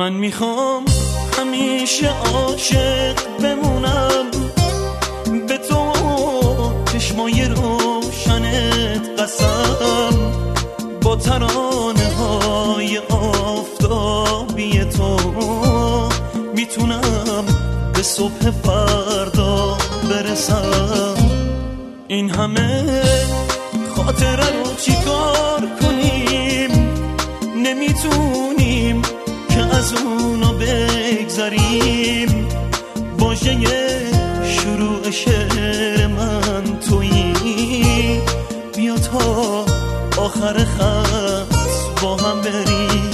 من میخوام همیشه عاشق بمونم، به تو چشمای روشنت قسم، با ترانه های آفتابی تو میتونم به صبح فردا برسم. این همه خاطره رو چیکار کنیم؟ نمیتونیم که از اونو بگذاریم. واژه شروع شعر من تویی، بیا تا آخر خط با هم بریم.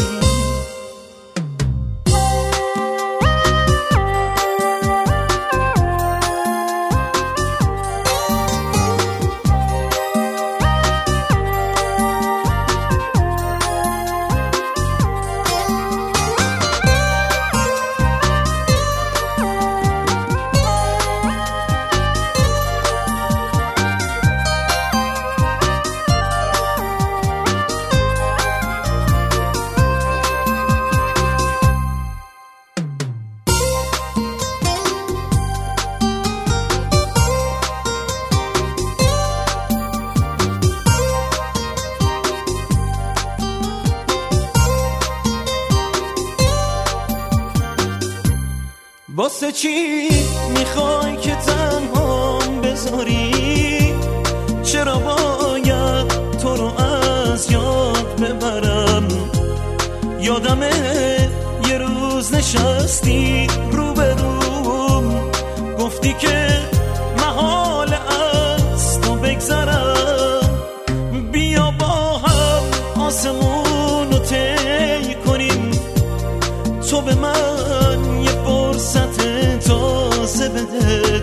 واسه چی میخوای که تنهام بذاری؟ چرا باید تو رو از یاد ببرم؟ یادمه یه روز نشستی روبروم، گفتی که محال از تو بگذرم. بیا با هم آسمون رو طی کنیم، تو به من یه فرصت تازه بده.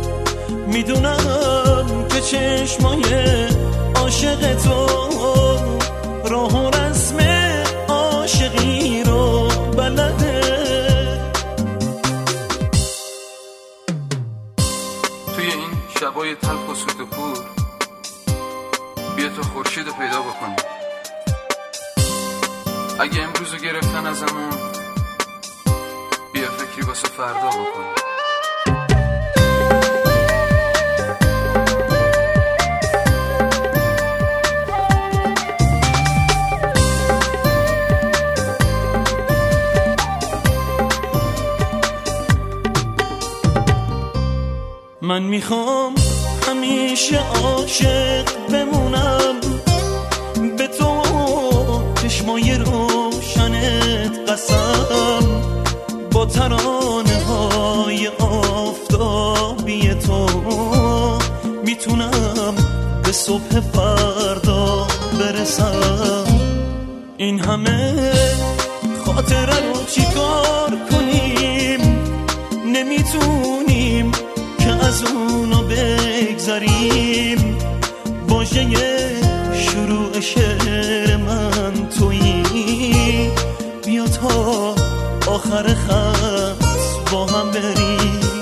میدونم که چشمای عاشق تو راه و رسم عاشقی رو بلده. توی این شبای تلخ و سوت و کور بیا تا خورشید رو پیدا بکنیم. اگه امروز رو گرفتن ازمون، بیا فکری واسه فردا بکنیم. من میخوام همیشه عاشق بمونم، به تو چشمای روشنت قسم، با ترانه های آفتابی تو میتونم به صبح فردا برسم. این همه خاطره رو چیکار کنیم؟ نمیتونیم که از اونو بگذاریم. واژه شروع شعر من تویی، بیا تا آخر خط با هم بریم.